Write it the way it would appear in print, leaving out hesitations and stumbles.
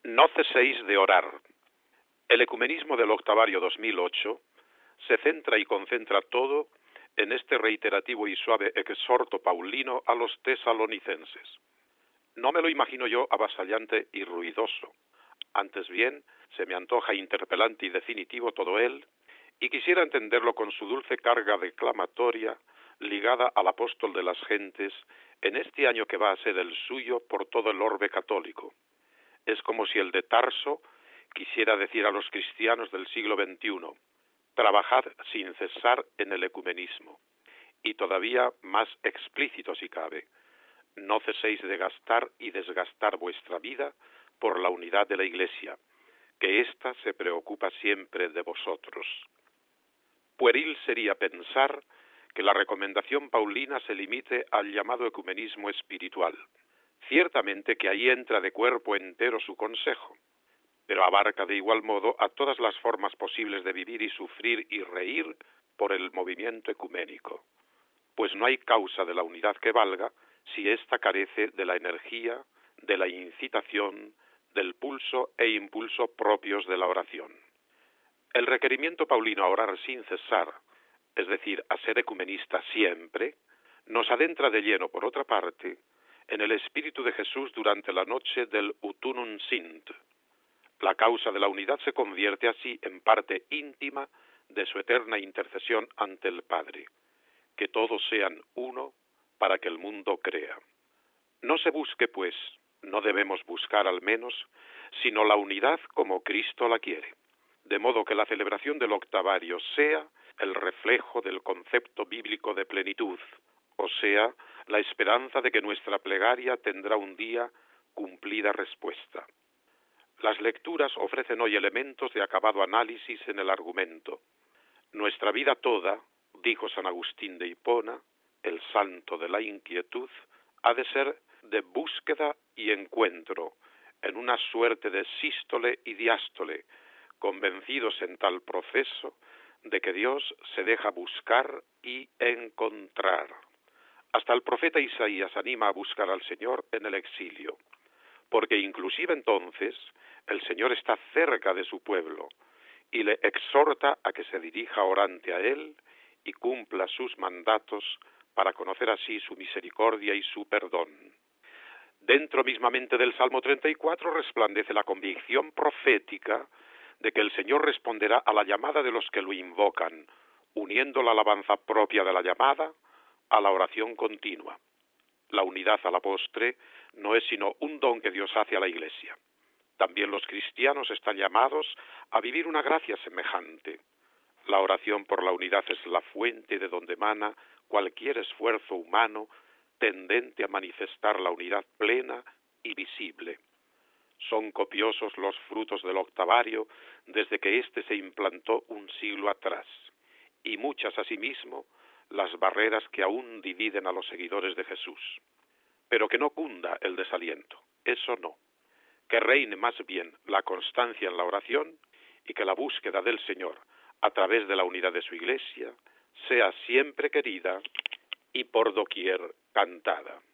No ceséis de orar. El ecumenismo del Octavario 2008 se centra y concentra todo en este reiterativo y suave exhorto paulino a los tesalonicenses. No me lo imagino yo avasallante y ruidoso. Antes bien, se me antoja interpelante y definitivo todo él, y quisiera entenderlo con su dulce carga declamatoria ligada al apóstol de las gentes en este año que va a ser el suyo por todo el orbe católico. Es como si el de Tarso quisiera decir a los cristianos del siglo XXI, trabajad sin cesar en el ecumenismo, y todavía más explícito si cabe, no ceséis de gastar y desgastar vuestra vida por la unidad de la Iglesia, que ésta se preocupa siempre de vosotros. Pueril sería pensar que la recomendación paulina se limite al llamado ecumenismo espiritual. Ciertamente que ahí entra de cuerpo entero su consejo, pero abarca de igual modo a todas las formas posibles de vivir y sufrir y reír por el movimiento ecuménico, pues no hay causa de la unidad que valga si ésta carece de la energía, de la incitación, del pulso e impulso propios de la oración. El requerimiento paulino a orar sin cesar, es decir, a ser ecumenista siempre, nos adentra de lleno, por otra parte, en el espíritu de Jesús durante la noche del Utunum Sint. La causa de la unidad se convierte así en parte íntima de su eterna intercesión ante el Padre, que todos sean uno para que el mundo crea. No se busque, pues, no debemos buscar al menos, sino la unidad como Cristo la quiere, de modo que la celebración del octavario sea el reflejo del concepto bíblico de plenitud, o sea, la esperanza de que nuestra plegaria tendrá un día cumplida respuesta. Las lecturas ofrecen hoy elementos de acabado análisis en el argumento. Nuestra vida toda, dijo San Agustín de Hipona, el santo de la inquietud, ha de ser de búsqueda y encuentro, en una suerte de sístole y diástole, convencidos en tal proceso de que Dios se deja buscar y encontrar. Hasta el profeta Isaías anima a buscar al Señor en el exilio, porque inclusive entonces el Señor está cerca de su pueblo y le exhorta a que se dirija orante a Él y cumpla sus mandatos para conocer así su misericordia y su perdón. Dentro mismamente del Salmo 34 resplandece la convicción profética de que el Señor responderá a la llamada de los que lo invocan, uniendo la alabanza propia de la llamada a la oración continua. La unidad a la postre no es sino un don que Dios hace a la Iglesia. También los cristianos están llamados a vivir una gracia semejante. La oración por la unidad es la fuente de donde emana cualquier esfuerzo humano tendente a manifestar la unidad plena y visible. Son copiosos los frutos del octavario desde que éste se implantó un siglo atrás, y muchas asimismo las barreras que aún dividen a los seguidores de Jesús. Pero que no cunda el desaliento, eso no. Que reine más bien la constancia en la oración y que la búsqueda del Señor a través de la unidad de su Iglesia sea siempre querida y por doquier cantada.